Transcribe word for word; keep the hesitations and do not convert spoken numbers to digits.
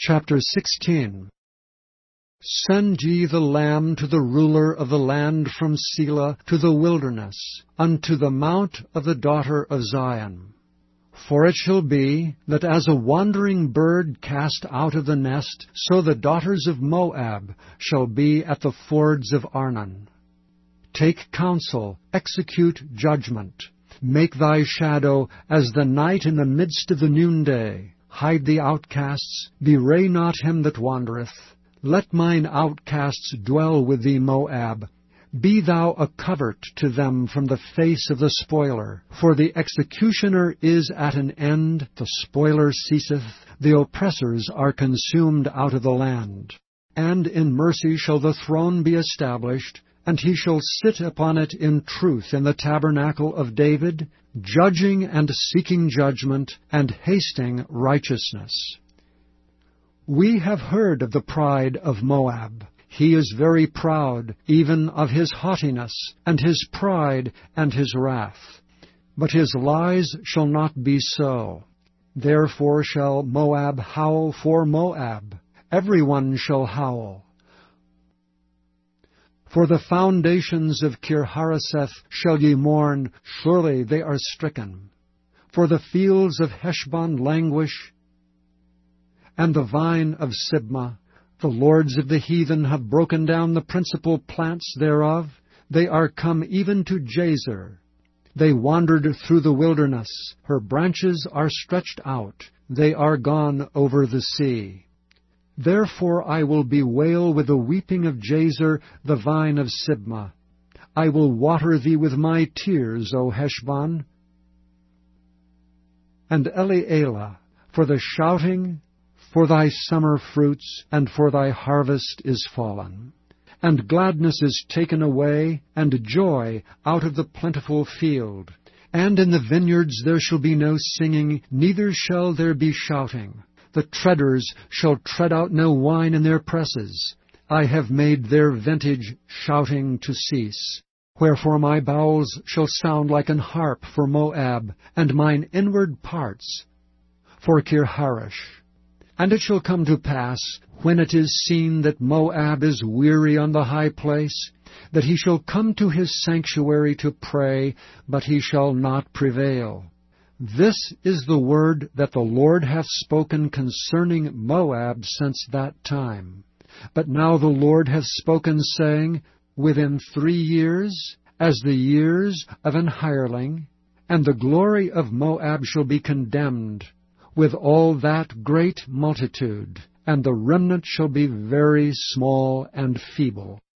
Chapter sixteen. Send ye the lamb to the ruler of the land from Selah to the wilderness, unto the mount of the daughter of Zion. For it shall be, that as a wandering bird cast out of the nest, so the daughters of Moab shall be at the fords of Arnon. Take counsel, execute judgment. Make thy shadow as the night in the midst of the noonday. Hide the outcasts, bewray not him that wandereth. Let mine outcasts dwell with thee, Moab. Be thou a covert to them from the face of the spoiler. For the executioner is at an end, the spoiler ceaseth, the oppressors are consumed out of the land. And in mercy shall the throne be established, and he shall sit upon it in truth in the tabernacle of David, judging and seeking judgment, and hasting righteousness. We have heard of the pride of Moab. He is very proud, even of his haughtiness, and his pride, and his wrath. But his lies shall not be so. Therefore shall Moab howl for Moab. Every one shall howl. For the foundations of Kir-hareseth shall ye mourn, surely they are stricken. For the fields of Heshbon languish, and the vine of Sibmah. The lords of the heathen have broken down the principal plants thereof. They are come even to Jazer. They wandered through the wilderness. Her branches are stretched out. They are gone over the sea. Therefore I will bewail with the weeping of Jazer, the vine of Sibmah. I will water thee with my tears, O Heshbon. And Elealeh, for the shouting, for thy summer fruits, and for thy harvest is fallen. And gladness is taken away, and joy out of the plentiful field. And in the vineyards there shall be no singing, neither shall there be shouting. The treaders shall tread out no wine in their presses. I have made their vintage shouting to cease. Wherefore my bowels shall sound like an harp for Moab, and mine inward parts for Kir-haresh. And it shall come to pass, when it is seen that Moab is weary on the high place, that he shall come to his sanctuary to pray, but he shall not prevail. This is the word that the Lord hath spoken concerning Moab since that time. But now the Lord hath spoken, saying, Within three years, as the years of an hireling, and the glory of Moab shall be condemned, with all that great multitude, and the remnant shall be very small and feeble.